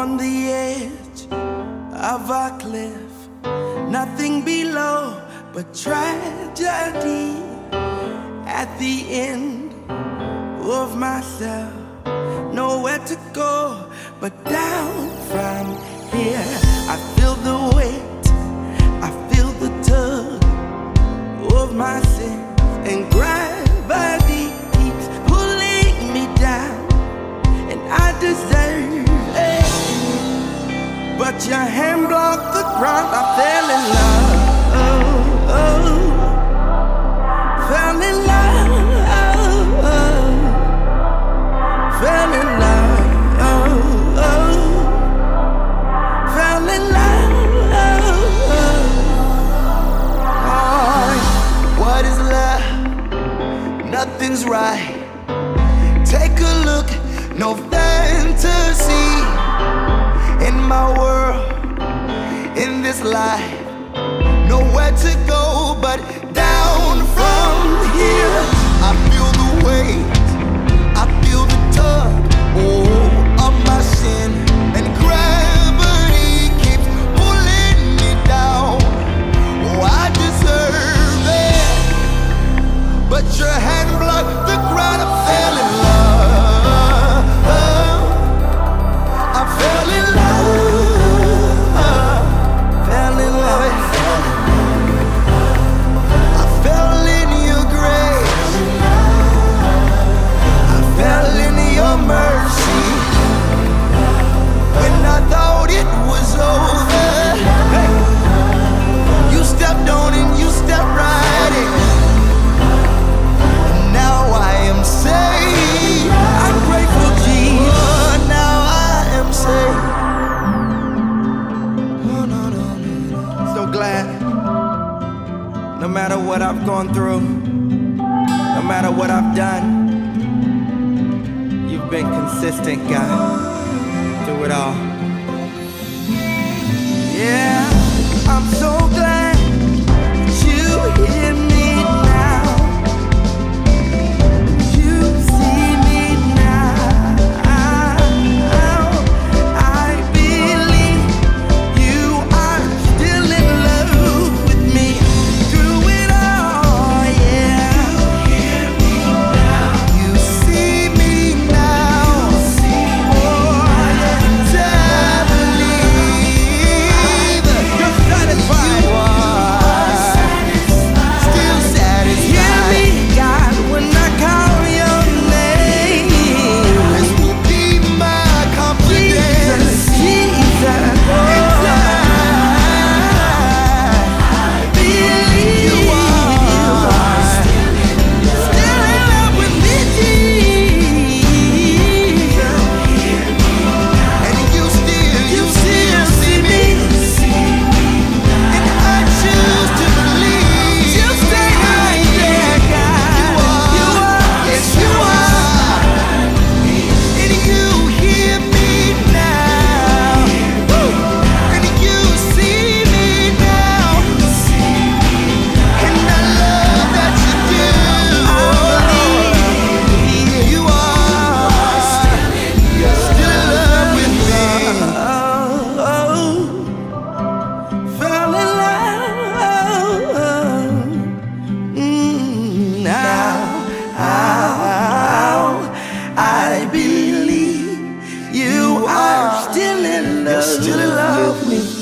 on the edge of a cliff, nothing below but tragedy. At the end of myself, nowhere to go but down from here. I feel the weight, I feel the tug of my sins, and gravity keeps pulling me down, and I deserve it. But your hand blocked the ground. I fell in love, fell in love, fell in love, fell in love. Oh, what is love? Nothing's right. Take a look, no fantasy in my world, in this life. Nowhere to go but down from here. I feel the weight, I feel the tug, of my sin, and gravity keeps pulling me down. Oh, I deserve it, but your hand blocked the ground. I fell in love, I fell in love, fell in love. I fell in your grace, I fell in your mercy. When I thought it was over, hey, you stepped on and you stepped right in. And now I am saved. I'm grateful, Jesus. Now I am saved. Oh, no, no, no. So glad. No matter what I've gone through, no matter what I've done, you've been consistent, God, through it all. Yeah, I'm so glad that you hear me now. You see me now. I believe you are still in love with me through it all. Yeah, you hear me now. You see me now. Oh, yes, I believe you're satisfied. You are still satisfied. Hear me, God, when I call your name. This will be my confidence. Jesus, I believe you are still in love with me, Jesus. And you still see me. And I choose to believe. You stay right there, God. You are, yes you are. And you hear me now. Woo. And you see me now. And I love that you do. I believe you are still in love with me. Fell in love. Now I believe you are still in love. You're still in love with me.